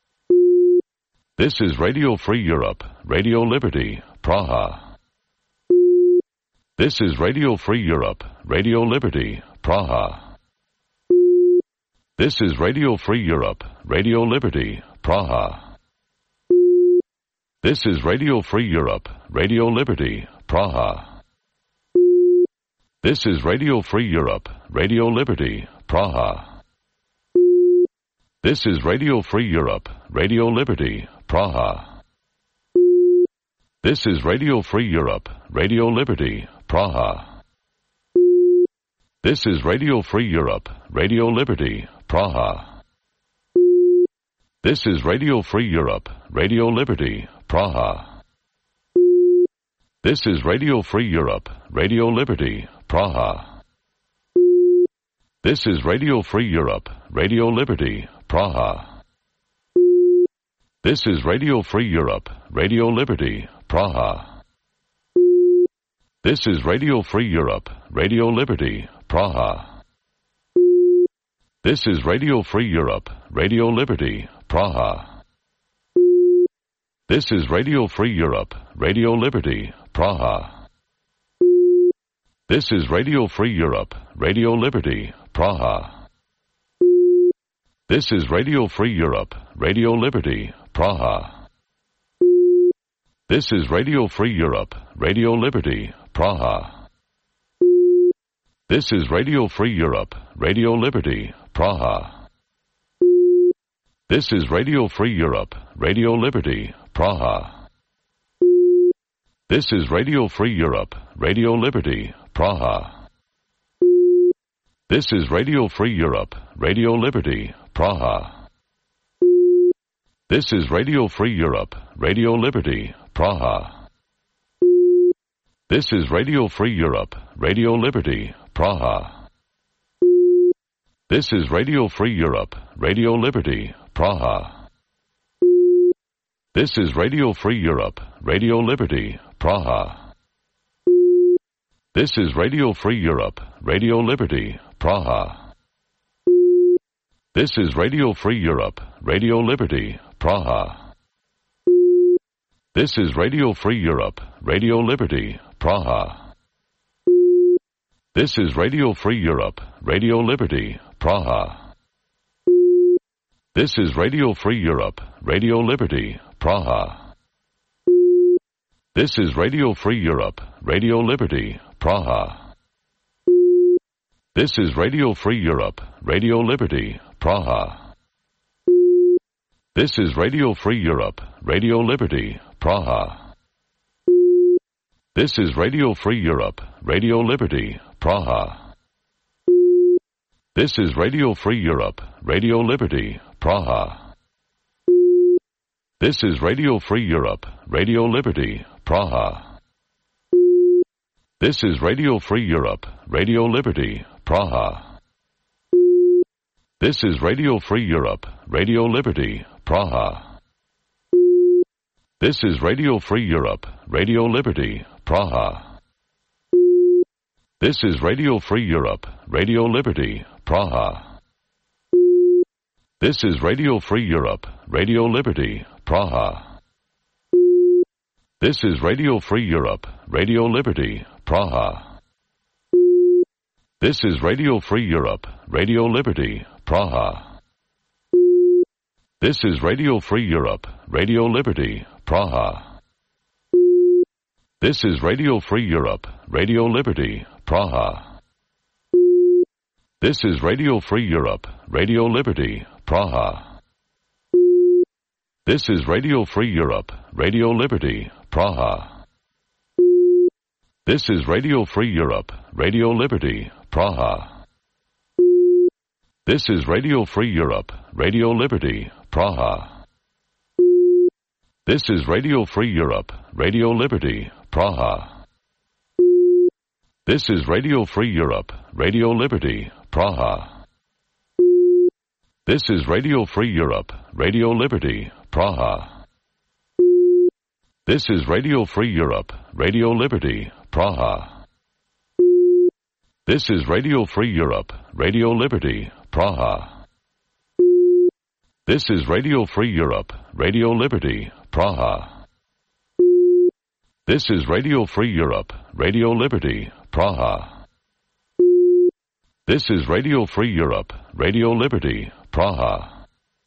This is Radio Free Europe, Radio Liberty, Praha. This is Radio Free Europe, Radio Liberty, Praha. This is Radio Free Europe, Radio Liberty, Praha. This is Radio Free Europe, Radio Liberty, Praha. This is Radio Free Europe, Radio Liberty, Praha. This is Radio Free Europe, Radio Liberty, Praha. This is Radio Free Europe, Radio Liberty, Praha. This is Radio Free Europe, Radio Liberty, Praha. This is Radio Free Europe, Radio Liberty, Praha. This is Radio Free Europe, Radio Liberty, Praha. This is Radio Free Europe, Radio Liberty, Praha. This is Radio Free Europe, Radio Liberty, Praha. This is Radio Free Europe, Radio Liberty, Praha. This is Radio Free Europe, Radio Liberty, Praha. This is Radio Free Europe, Radio Liberty, Praha. This is Radio Free Europe, Radio Liberty, Praha. This is Radio Free Europe, Radio Liberty, Praha. This is Radio Free Europe, Radio Liberty, Praha. This is Radio Free Europe, Radio Liberty, Praha. This is Radio Free Europe, Radio Liberty, Praha. This is Radio Free Europe, Radio Liberty, Praha. This is Radio Free Europe, Radio Liberty, Praha. This is Radio Free Europe, Radio Liberty, Praha. This is Radio Free Europe, Radio Liberty, Praha. This is Radio Free Europe, Radio Liberty, Praha. This is Radio Free Europe, Radio Liberty, Praha. This is Radio Free Europe, Radio Liberty, Praha. This is Radio Free Europe, Radio Liberty, Praha. This is Radio Free Europe, Radio Liberty, Praha. This is Radio Free Europe, Radio Liberty, Praha. This is Radio Free Europe, Radio Liberty, Praha. This is Radio Free Europe, Radio Liberty, Praha. This is Radio Free Europe, Radio Liberty, Praha. This is Radio Free Europe, Radio Liberty, Praha. This is Radio Free Europe, Radio Liberty, Praha. This is Radio Free Europe, Radio Liberty, Praha. This is Radio Free Europe, Radio Liberty, Praha. This is Radio Free Europe, Radio Liberty, Praha. This is Radio Free Europe, Radio Liberty, Praha. This is Radio Free Europe, Radio Liberty, Praha. This is Radio Free Europe, Radio Liberty, Praha. This is Radio Free Europe, Radio Liberty, Praha. This is Radio Free Europe, Radio Liberty, Praha. This is Radio Free Europe, Radio Liberty, Praha. This is Radio Free Europe, Radio Liberty, Praha. This is Radio Free Europe, Radio Liberty, Praha. This is Radio Free Europe, Radio Liberty, Praha. This is Radio Free Europe, Radio Liberty, Praha. This is Radio Free Europe, Radio Liberty, Praha. This is Radio Free Europe, Radio Liberty, Praha. This is Radio Free Europe, Radio Liberty, Praha. This is Radio Free Europe, Radio Liberty, Praha. This is Radio Free Europe, Radio Liberty, Praha. This is Radio Free Europe, Radio Liberty, Praha. This is Radio Free Europe, Radio Liberty, Praha. This is Radio Free Europe, Radio Liberty, Praha. This is Radio Free Europe, Radio Liberty, Praha. This is Radio Free Europe, Radio Liberty, Praha.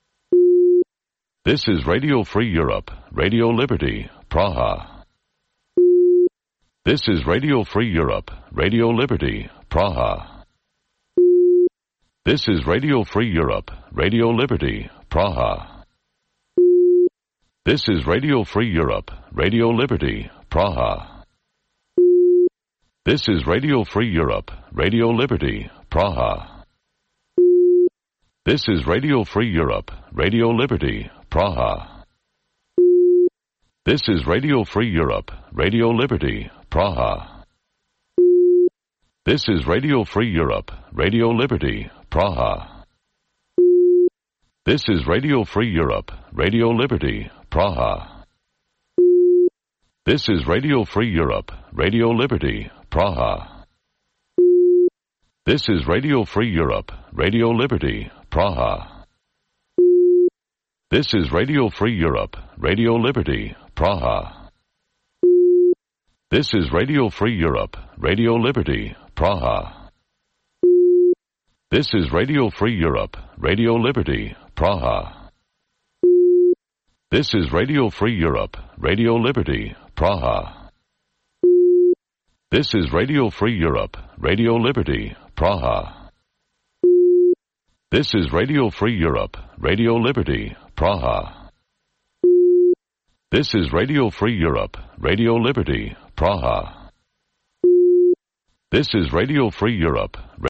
This is Radio Free Europe, Radio Liberty, Praha. This is Radio Free Europe, Radio Liberty, Praha. This is Radio Free Europe, Radio Liberty, Praha. This is Radio Free Europe, Radio Liberty, Praha. This is Radio Free Europe, Radio Liberty, Praha. This is Radio Free Europe, Radio Liberty, Praha. This is Radio Free Europe, Radio Liberty, Praha. This is Radio Free Europe, Radio Liberty, Praha. This is Radio Free Europe, Radio Liberty, Praha. This is Radio Free Europe, Radio Liberty, Praha. This is Radio Free Europe, Radio Liberty, Praha. This is Radio Free Europe, Radio Liberty, Praha. This is Radio Free Europe, Radio Liberty, Praha. This is Radio Free Europe, Radio Liberty, Praha. This is Radio Free Europe, Radio Liberty, Praha. This is Radio Free Europe, Radio Liberty, Praha. This is Radio Free Europe, Radio Liberty, Praha. This is Radio Free Europe, Radio Liberty, Praha. This is Radio Free Europe.